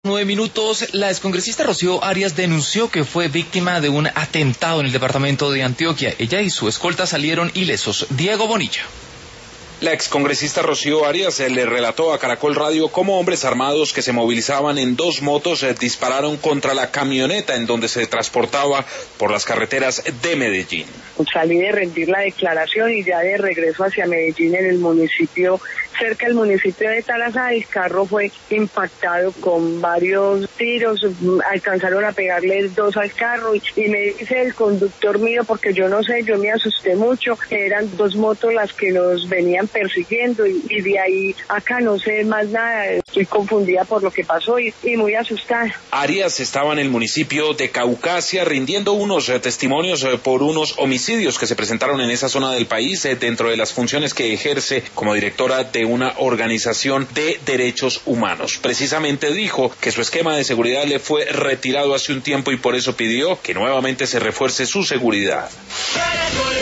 9 minutos, la excongresista Rocío Arias denunció que fue víctima de un atentado en el departamento de Antioquia. Ella y su escolta salieron ilesos. Diego Bonilla. La excongresista Rocío Arias le relató a Caracol Radio cómo hombres armados que se movilizaban en 2 motos dispararon contra la camioneta en donde se transportaba por las carreteras de Medellín. Salí de rendir la declaración y ya de regreso hacia Medellín, en el municipio, cerca del municipio de Tarazá, el carro fue impactado con varios tiros, alcanzaron a pegarle 2 al carro y me dice el conductor mío, porque yo no sé, yo me asusté mucho, eran 2 motos las que nos venían persiguiendo y de ahí acá no sé más nada, estoy confundida por lo que pasó y muy asustada. Arias estaba en el municipio de Caucasia rindiendo unos testimonios por unos homicidios que se presentaron en esa zona del país dentro de las funciones que ejerce como directora de una organización de derechos humanos. Precisamente dijo que su esquema de seguridad le fue retirado hace un tiempo y por eso pidió que nuevamente se refuerce su seguridad.